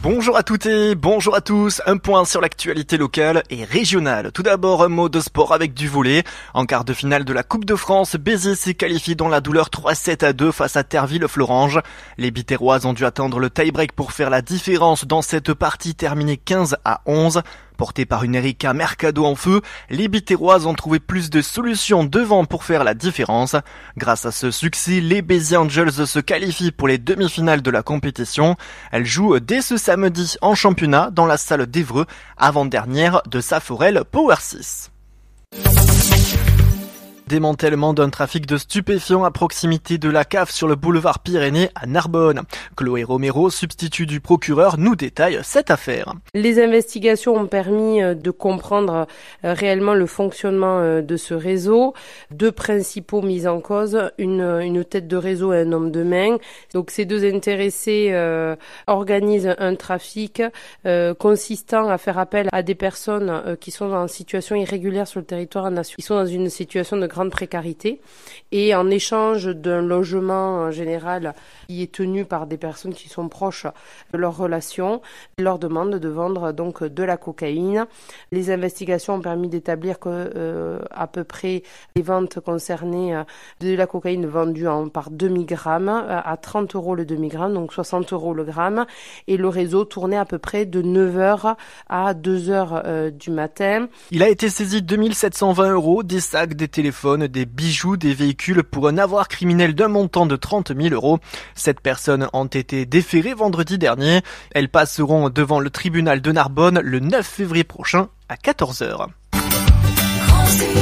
Bonjour à toutes et bonjour à tous, un point sur l'actualité locale et régionale. Tout d'abord, un mot de sport avec du volley. En quart de finale de la Coupe de France, Béziers s'est qualifié dans la douleur 3-7-2 face à Terville-Florange. Les Biterroises ont dû attendre le tie-break pour faire la différence dans cette partie terminée 15-11. Portée par une Erika Mercado en feu, les Biterroises ont trouvé plus de solutions devant pour faire la différence. Grâce à ce succès, les Béziers Angels se qualifient pour les demi-finales de la compétition. Elles jouent dès ce samedi en championnat dans la salle d'Évreux, avant-dernière de Saforel Power 6. Démantèlement d'un trafic de stupéfiants à proximité de la cave sur le boulevard Pyrénées à Narbonne. Chloé Romero, substitut du procureur, nous détaille cette affaire. Les investigations ont permis de comprendre réellement le fonctionnement de ce réseau. Deux principaux mis en cause, une tête de réseau et un homme de main. Donc ces deux intéressés organisent un trafic consistant à faire appel à des personnes qui sont en situation irrégulière sur le territoire national. Ils sont dans une situation de grande précarité et en échange d'un logement en général qui est tenu par des personnes qui sont proches de leur relation, ils leur demandent de vendre donc de la cocaïne. Les investigations ont permis d'établir que à peu près les ventes concernées de la cocaïne vendue par demi-gramme à 30 € le demi-gramme, donc 60 € le gramme, et le réseau tournait à peu près de 9h à 2h du matin. Il a été saisi 2720 €, des sacs, des téléphones, des bijoux, des véhicules pour un avoir criminel d'un montant de 30 000 €. 7 personnes ont été déférées vendredi dernier. Elles passeront devant le tribunal de Narbonne le 9 février prochain à 14h.